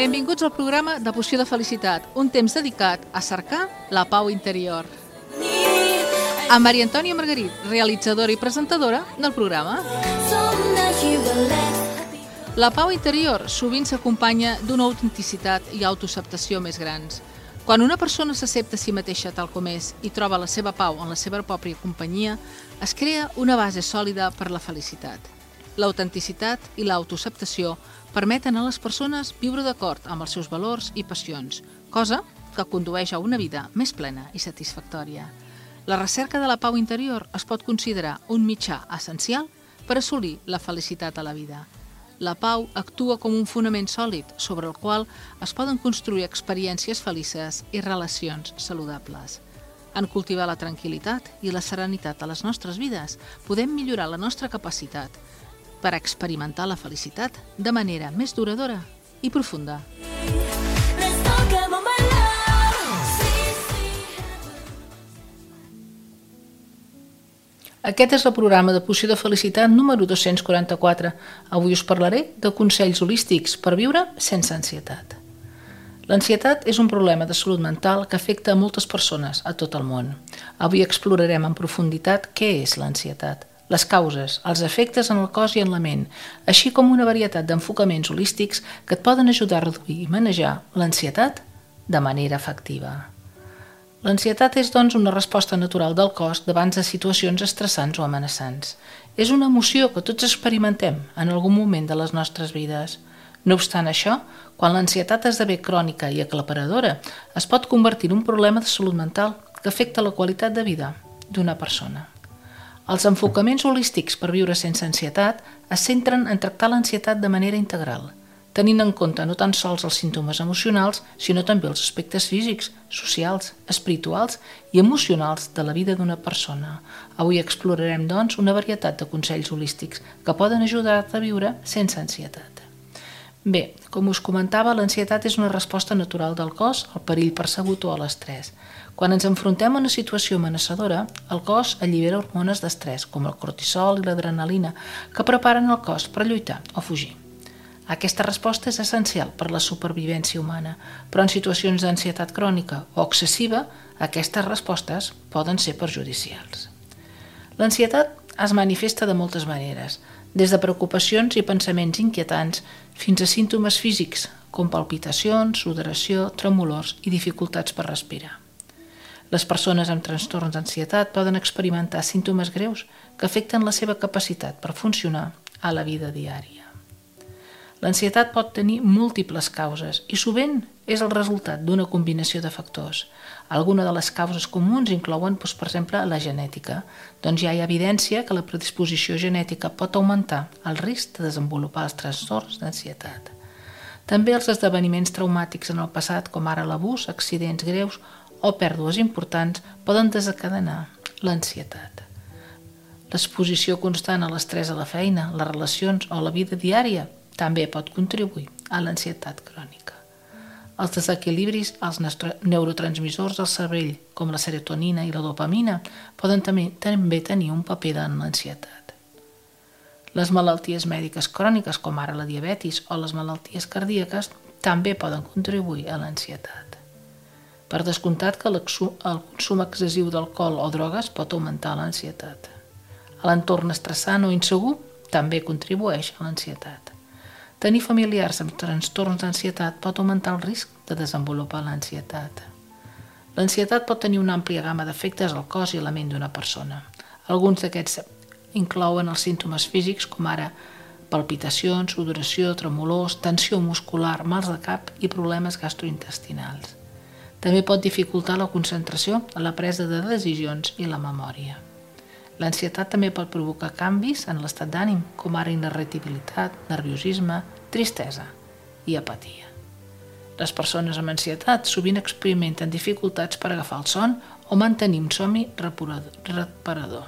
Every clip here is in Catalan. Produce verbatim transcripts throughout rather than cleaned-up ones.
Benvinguts al programa de Poció de Felicitat, un temps dedicat a cercar la pau interior. Amb Maria Antònia Margarit, realitzadora i presentadora del programa. La pau interior sovint s'acompanya d'una autenticitat i autoacceptació més grans. Quan una persona s'accepta a si mateixa tal com és i troba la seva pau en la seva pròpia companyia, es crea una base sòlida per la felicitat. L'autenticitat i l'autoacceptació permeten a les persones viure d'acord amb els seus valors i passions, cosa que condueix a una vida més plena i satisfactòria. La recerca de la pau interior es pot considerar un mitjà essencial per assolir la felicitat a la vida. La pau actua com un fonament sòlid sobre el qual es poden construir experiències felices i relacions saludables. En cultivar la tranquil·litat i la serenitat a les nostres vides, podem millorar la nostra capacitat per experimentar la felicitat de manera més duradora i profunda. Aquest és el programa de Poció de Felicitat número dos-cents quaranta-quatre. Avui us parlaré de consells holístics per viure sense ansietat. L'ansietat és un problema de salut mental que afecta a moltes persones a tot el món. Avui explorarem en profunditat què és l'ansietat, les causes, els efectes en el cos i en la ment, així com una varietat d'enfocaments holístics que et poden ajudar a reduir i manejar l'ansietat de manera efectiva. L'ansietat és, doncs, una resposta natural del cos davant de situacions estressants o amenaçants. És una emoció que tots experimentem en algun moment de les nostres vides. No obstant això, quan l'ansietat esdevé crònica i aclaparadora, es pot convertir en un problema de salut mental que afecta la qualitat de vida d'una persona. Els enfocaments holístics per viure sense ansietat es centren en tractar l'ansietat de manera integral, tenint en compte no tan sols els símptomes emocionals, sinó també els aspectes físics, socials, espirituals i emocionals de la vida d'una persona. Avui explorarem, doncs, una varietat de consells holístics que poden ajudar-te a viure sense ansietat. Bé, com us comentava, l'ansietat és una resposta natural del cos al perill percebut o a l'estrès. Quan ens enfrontem a una situació amenaçadora, el cos allibera hormones d'estrès, com el cortisol i l'adrenalina, que preparen el cos per lluitar o fugir. Aquesta resposta és essencial per a la supervivència humana, però en situacions d'ansietat crònica o excessiva, aquestes respostes poden ser perjudicials. L'ansietat es manifesta de moltes maneres, des de preocupacions i pensaments inquietants fins a símptomes físics, com palpitacions, sudoració, tremolors i dificultats per respirar. Les persones amb trastorns d'ansietat poden experimentar símptomes greus que afecten la seva capacitat per funcionar a la vida diària. L'ansietat pot tenir múltiples causes i sovint és el resultat d'una combinació de factors. Algunes de les causes comuns inclouen, doncs, per exemple, la genètica. Doncs ja hi ha evidència que la predisposició genètica pot augmentar el risc de desenvolupar els trastorns d'ansietat. També els esdeveniments traumàtics en el passat, com ara l'abús, accidents greus o pèrdues importants, poden desencadenar l'ansietat. L'exposició constant a l'estrès a la feina, les relacions o la vida diària també pot contribuir a l'ansietat crònica. Els desequilibris als neurotransmissors del cervell, com la serotonina i la dopamina, poden també, també tenir un paper en l'ansietat. Les malalties mèdiques cròniques, com ara la diabetis o les malalties cardíaques, també poden contribuir a l'ansietat. Per descomptat que el consum excessiu d'alcohol o drogues pot augmentar l'ansietat. L'entorn estressant o insegur també contribueix a l'ansietat. Tenir familiars amb trastorns d'ansietat pot augmentar el risc de desenvolupar l'ansietat. L'ansietat pot tenir una àmplia gamma d'efectes al cos i a la ment d'una persona. Alguns d'aquests inclouen els símptomes físics, com ara palpitacions, sudoració, tremolors, tensió muscular, mals de cap i problemes gastrointestinals. També pot dificultar la concentració, la presa de decisions i la memòria. L'ansietat també pot provocar canvis en l'estat d'ànim, com ara irritabilitat, nerviosisme, tristesa i apatia. Les persones amb ansietat sovint experimenten dificultats per agafar el son o mantenir un somni reparador.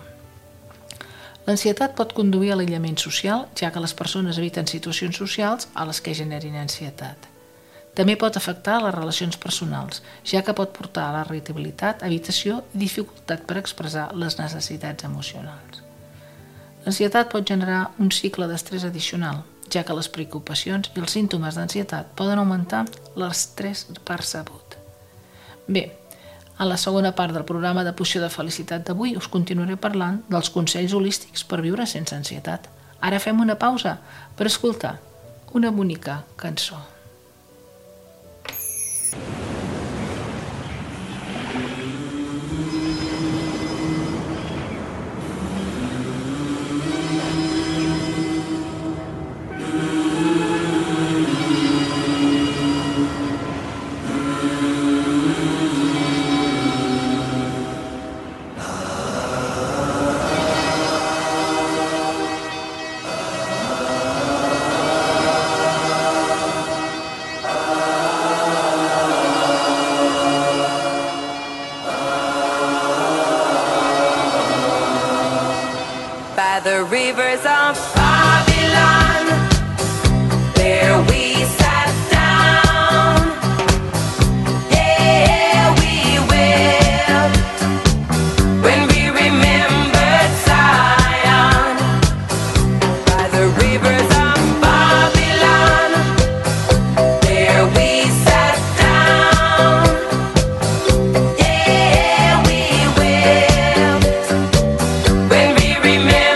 L'ansietat pot conduir a l'aïllament social, ja que les persones eviten situacions socials a les que generin ansietat. També pot afectar les relacions personals, ja que pot portar a la irritabilitat, evitació i dificultat per expressar les necessitats emocionals. L'ansietat pot generar un cicle d'estrès addicional, ja que les preocupacions i els símptomes d'ansietat poden augmentar l'estrès percebut. Bé, a la segona part del programa de Poció de Felicitat d'avui us continuaré parlant dels consells holístics per viure sense ansietat. Ara fem una pausa per escoltar una bonica cançó. The rivers of Babylon, there we sat down, yeah, we wept when we remembered Zion. By the rivers of Babylon, there we sat down, yeah, we wept when we remembered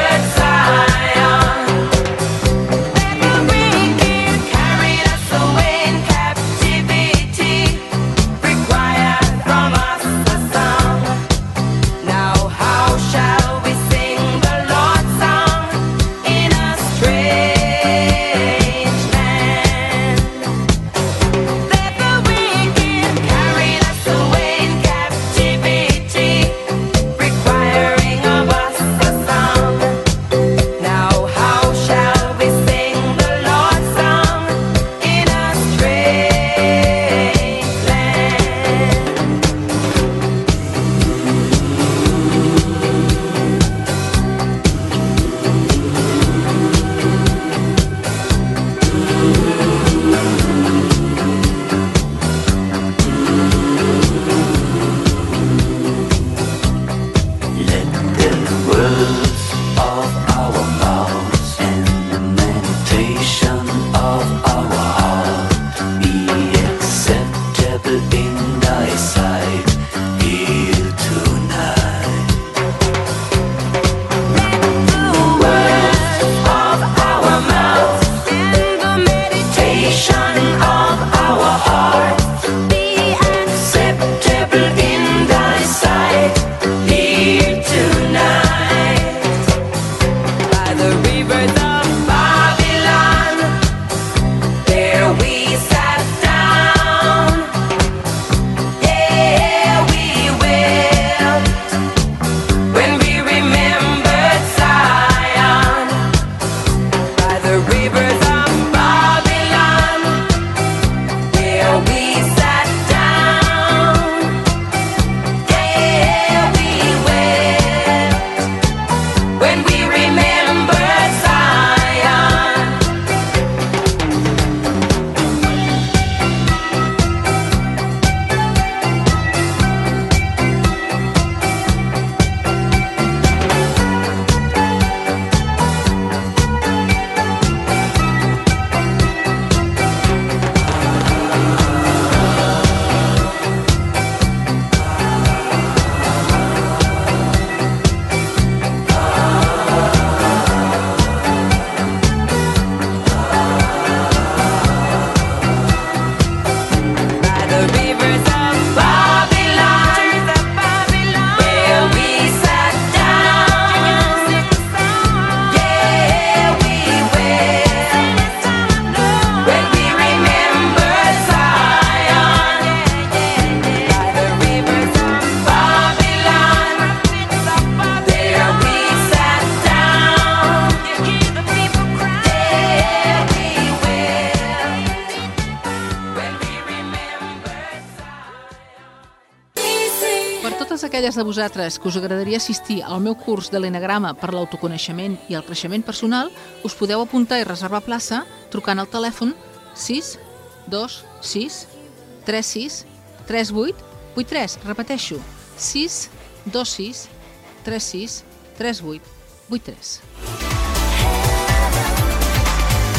aquelles de vosaltres que us agradaria assistir al meu curs de l'Enagrama per l'autoconeixement i el creixement personal, us podeu apuntar i reservar plaça trucant al telèfon sis dos sis tres sis tres vuit vuit tres. Repeteixo, sis dos sis tres sis tres vuit vuit tres.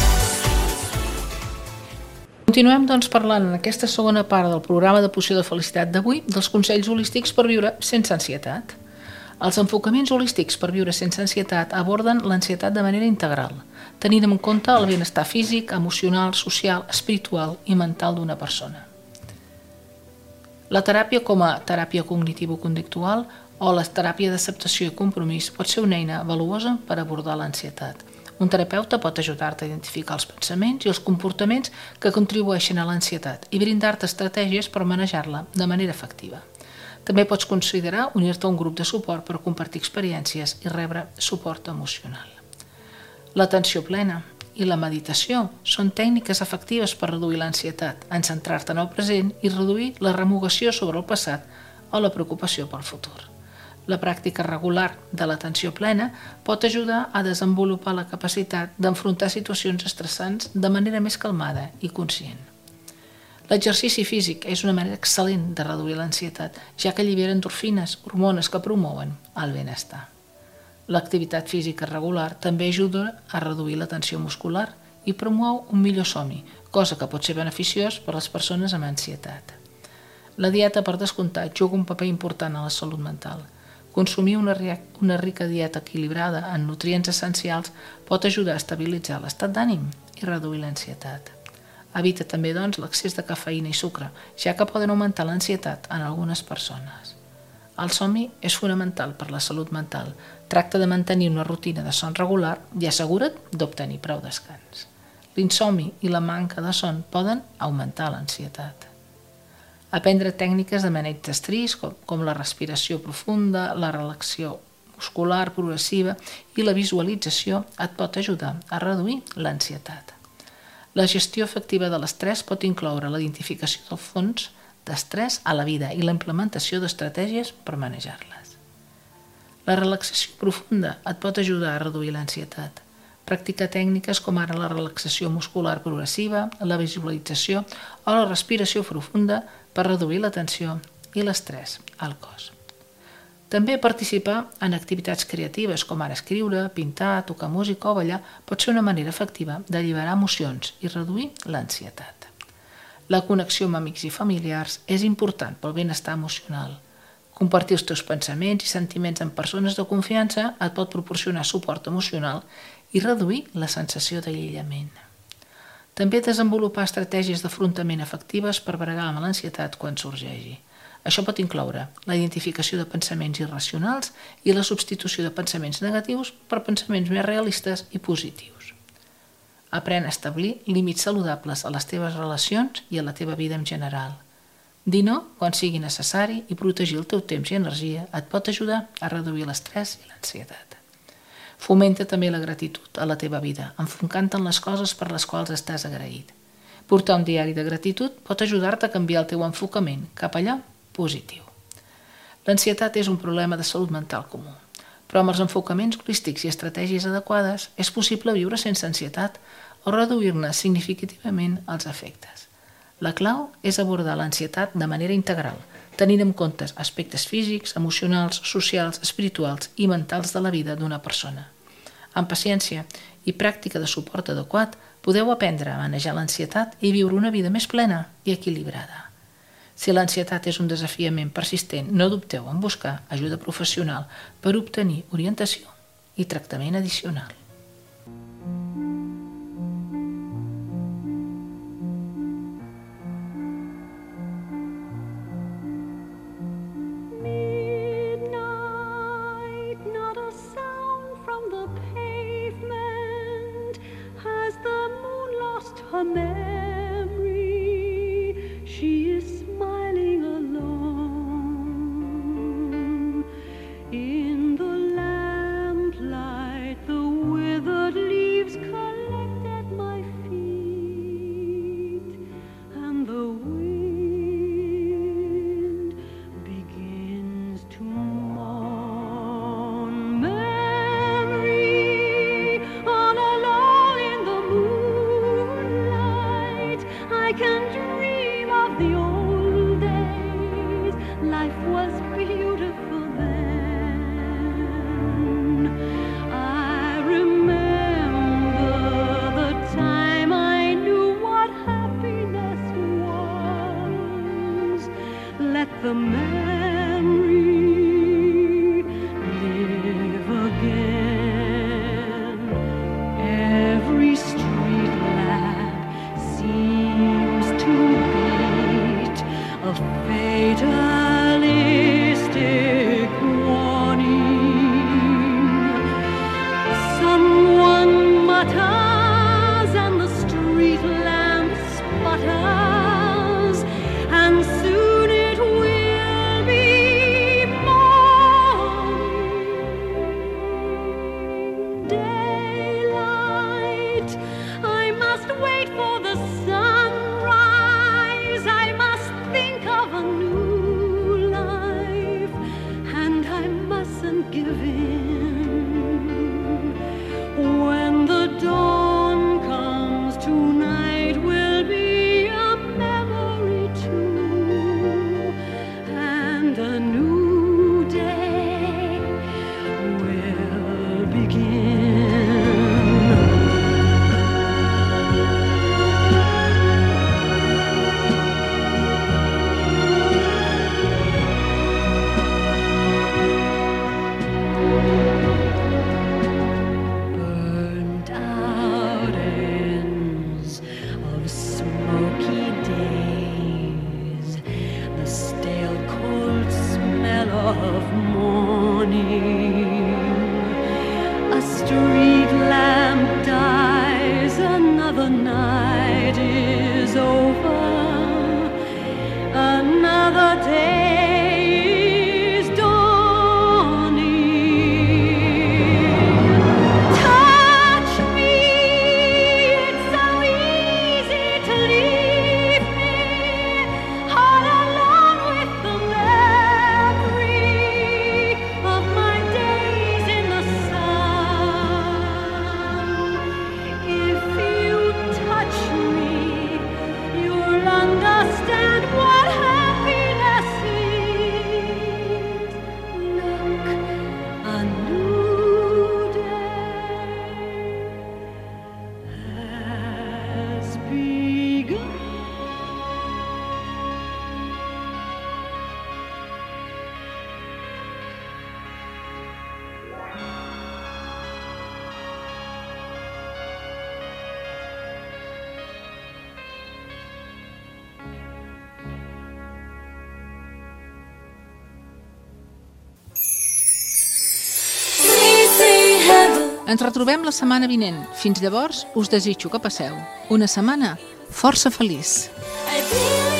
Continuem, doncs, parlant en aquesta segona part del programa de Poció de Felicitat d'avui dels consells holístics per viure sense ansietat. Els enfocaments holístics per viure sense ansietat aborden l'ansietat de manera integral, tenint en compte el benestar físic, emocional, social, espiritual i mental d'una persona. La teràpia com a teràpia cognitivo-conductual o la teràpia d'acceptació i compromís pot ser una eina valuosa per abordar l'ansietat. Un terapeuta pot ajudar-te a identificar els pensaments i els comportaments que contribueixen a l'ansietat i brindar-te estratègies per manejar-la de manera efectiva. També pots considerar unir-te a un grup de suport per compartir experiències i rebre suport emocional. L'atenció plena i la meditació són tècniques efectives per reduir l'ansietat, en centrar-te en el present i reduir la remugació sobre el passat o la preocupació pel futur. La pràctica regular de l'atenció plena pot ajudar a desenvolupar la capacitat d'enfrontar situacions estressants de manera més calmada i conscient. L'exercici físic és una manera excel·lent de reduir l'ansietat, ja que allibera endorfines, hormones que promouen el benestar. L'activitat física regular també ajuda a reduir la tensió muscular i promou un millor somni, cosa que pot ser beneficiós per a les persones amb ansietat. La dieta, per descomptat, juga un paper important a la salut mental. Consumir una, una rica dieta equilibrada en nutrients essencials pot ajudar a estabilitzar l'estat d'ànim i reduir l'ansietat. Evita també, doncs, l'excés de cafeïna i sucre, ja que poden augmentar l'ansietat en algunes persones. El somni és fonamental per la salut mental. Tracta de mantenir una rutina de son regular i assegura't d'obtenir prou descans. L'insomni i la manca de son poden augmentar l'ansietat. Aprendre tècniques de maneig d'estrès, com, com la respiració profunda, la relaxació muscular progressiva i la visualització et pot ajudar a reduir l'ansietat. La gestió efectiva de l'estrès pot incloure la identificació del fons d'estrès a la vida i la implementació d'estratègies per manejar-les. La relaxació profunda et pot ajudar a reduir l'ansietat. Practicar tècniques com ara la relaxació muscular progressiva, la visualització o la respiració profunda per reduir la tensió i l'estrès al cos. També participar en activitats creatives com ara escriure, pintar, tocar música o ballar pot ser una manera efectiva d'alliberar emocions i reduir l'ansietat. La connexió amb amics i familiars és important pel benestar emocional. Compartir els teus pensaments i sentiments amb persones de confiança et pot proporcionar suport emocional i reduir la sensació d'aïllament. També desenvolupar estratègies d'afrontament efectives per bregar amb l'ansietat quan sorgeixi. Això pot incloure la identificació de pensaments irracionals i la substitució de pensaments negatius per pensaments més realistes i positius. Aprèn a establir límits saludables a les teves relacions i a la teva vida en general. Dir no quan sigui necessari i protegir el teu temps i energia et pot ajudar a reduir l'estrès i l'ansietat. Fomenta també la gratitud a la teva vida, enfocant-te en les coses per les quals estàs agraït. Portar un diari de gratitud pot ajudar-te a canviar el teu enfocament cap allà positiu. L'ansietat és un problema de salut mental comú, però amb els enfocaments holístics i estratègies adequades és possible viure sense ansietat o reduir-ne significativament els efectes. La clau és abordar l'ansietat de manera integral, tenint en compte aspectes físics, emocionals, socials, espirituals i mentals de la vida d'una persona. Amb paciència i pràctica de suport adequat, podeu aprendre a manejar l'ansietat i viure una vida més plena i equilibrada. Si l'ansietat és un desafiament persistent, no dubteu en buscar ajuda professional per obtenir orientació i tractament addicional. Her memory, she is smiling alone. In the lamplight, the withered leaves collect at my feet, and the wind begins to mourn. Memory, all alone in the moon. wait for the sunrise. I must think of a new life, and I mustn't give in. When the dawn comes, tonight will be a memory too, and a new day will begin. Burned out ends of smoky days, the stale cold smell of morning. A street lamp dies, another night is over, another day is dawning. Touch me, it's so easy to leave me all alone with the memory of my days in the sun. If you touch me, you'll understand what happiness is. Look, a new day has begun. Ens retrobem la setmana vinent. Fins llavors, us desitjo que passeu una setmana força feliç. I feel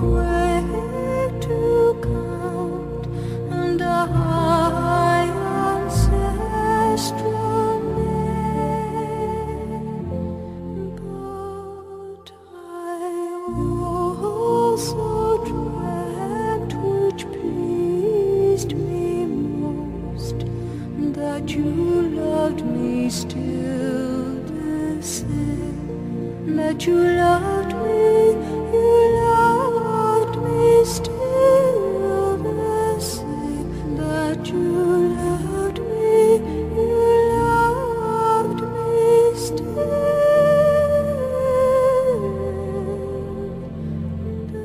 great to count, and a high ancestral name. But I also dreamt, which pleased me most, that you loved me still the same, that you loved me, you loved me still the same, that you loved me, you loved me still the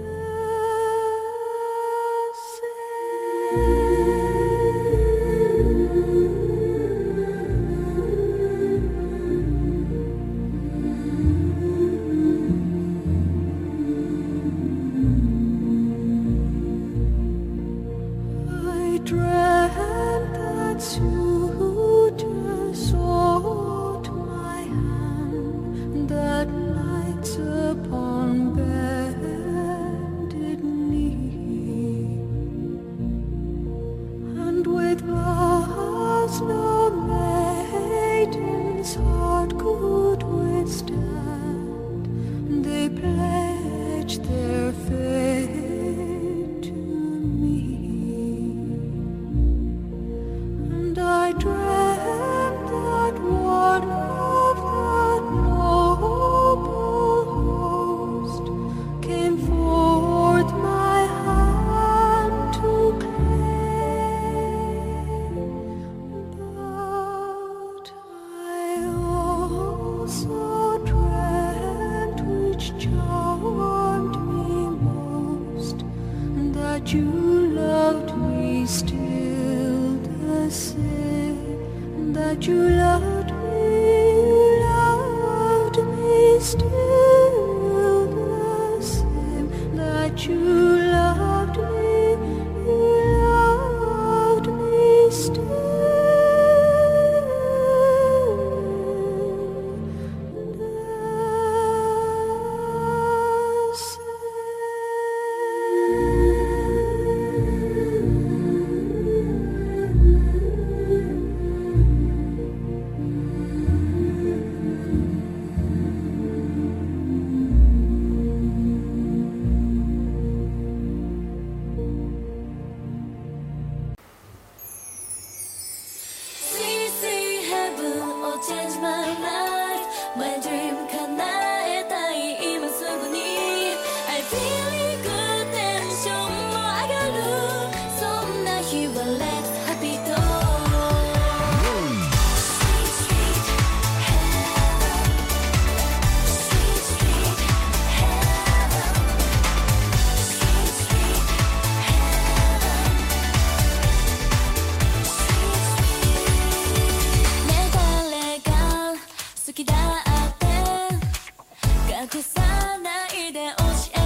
I dreamt that suitors sought my hand, that knights upon bended knee, and with vows no maiden's heart could withstand, they pledged their fate to me. And I dreamt that one of that noble host came forth my hand to claim. But I also dreamt, which charmed me most, that you loved me still the same, that you loved me, you loved me still the same, that you loved me, you loved me still the See, see, heaven will change my life. My dream 叶えたい今すぐに I feel good tension も上がるそんな日は Let's happy talk。Sweet sweet heaven Sweet sweet heaven Sweet sweet heavenねえ誰が好きだって隠さないで教え